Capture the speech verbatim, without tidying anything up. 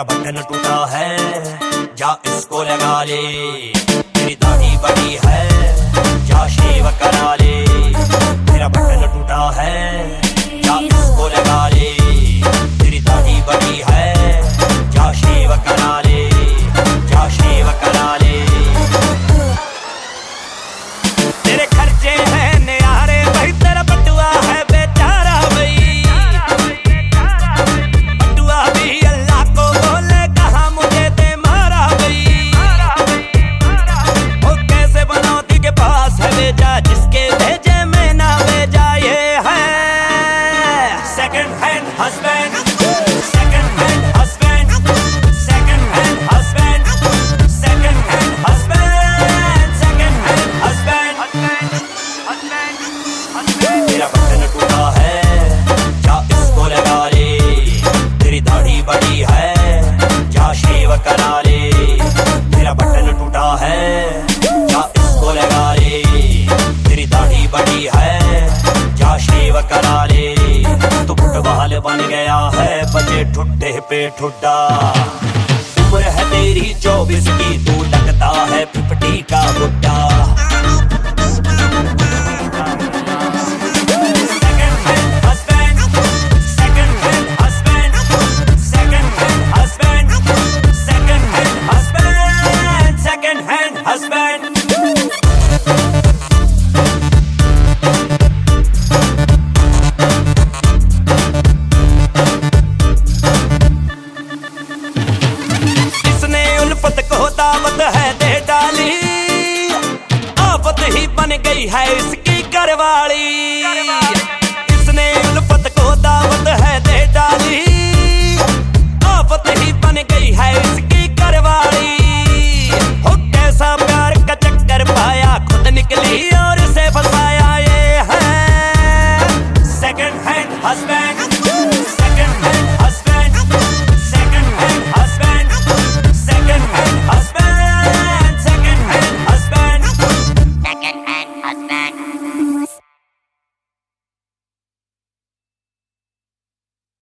Button टूटा है, जा इसको लगा ले। तेरी दाढ़ी बड़ी है, जा शेव करा ले। तेरा बटन टूटा है, जा इसको लगा ले। तेरी दाढ़ी बड़ी है, जा शेव करा ले, जा शेव करा ले। तेरे खर्चे हैं न्यारे भाई, तेरा बटुआ है बेचारा भाई। बटुआ भी अल्लाह को बोले, कहा मुझे दे मारा भाई। वो कैसे बनौती के पास है भेजा, जिसके भेजे में ना भेजा। ये है second hand husband, second hand husband, second hand husband, second hand husband, second hand husband. तेरा बटन टूटा है, जा इसको लगा ले। तेरी दाढ़ी बड़ी है, जा शेव करा ले। तेरा बटन टूटा है, जा इसको लगा ले। तेरी दाढ़ी बड़ी है, जा शेव करा ले। तू फुटबॉल बन गया है, बचे ठुड्डे पे ठुड्डा। उम्र है तेरी चौबीस की, तू लगता है फिफ्टी का बुड्ढा। Husband